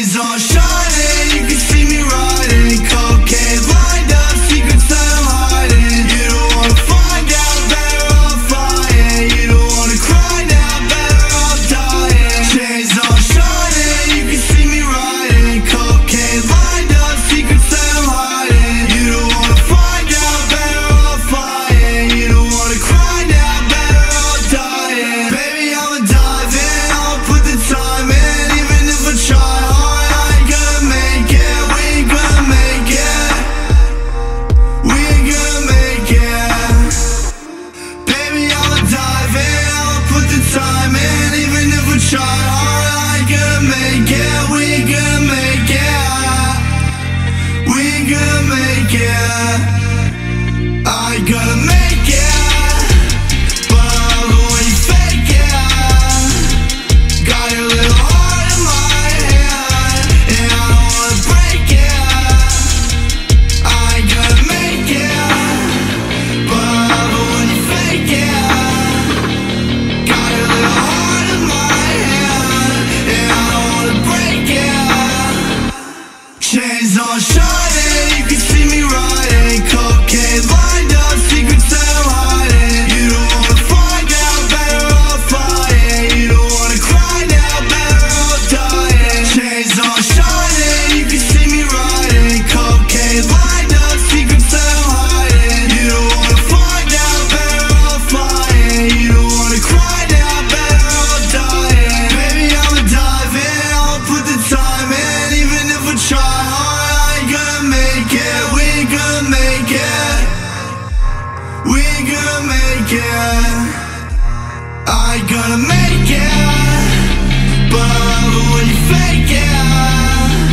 Chains on shining, you can see me riding. Cocaine lined up, secrets that I'm hiding. You don't wanna find out, better off flying. You don't wanna cry now, better off dying. Chains on shining, you can see me riding. Cocaine lined up, secrets that I'm hiding. You don't wanna find out, better off flying. You don't wanna cry now, better off dying. Baby, I'ma dive in, I'll put the time in. Even if I try hard, I ain't gonna make it. We ain't gonna make it. We ain't gonna make it. Baby, I'ma dive in, I'll put the time in. Even if I try hard, I ain't gonna make it. We ain't gonna make it. We ain't gonna make it. I ain't gonna make it. But when you fake it, got your little heart in my hand, and I don't wanna break it. I ain't gonna make it. But when you fake it, got your little heart in my hand, and I don't wanna break it. Chains on shining, you can see me riding. Cocaine lined up, secrets that I'm hiding. You don't wanna find out, better off flying. You don't wanna cry now, better off dying. Chains on shining, you can see me riding. Cocaine lined up, secrets that I'm hiding. You don't wanna find out, better off flying. You don't wanna cry now, better off dying. Baby, I'ma dive in, I'll put the time in. Even if I try hard, I ain't gonna make it. We ain't gonna make it. We ain't gonna make it. I ain't gonna make it. But when you fake it,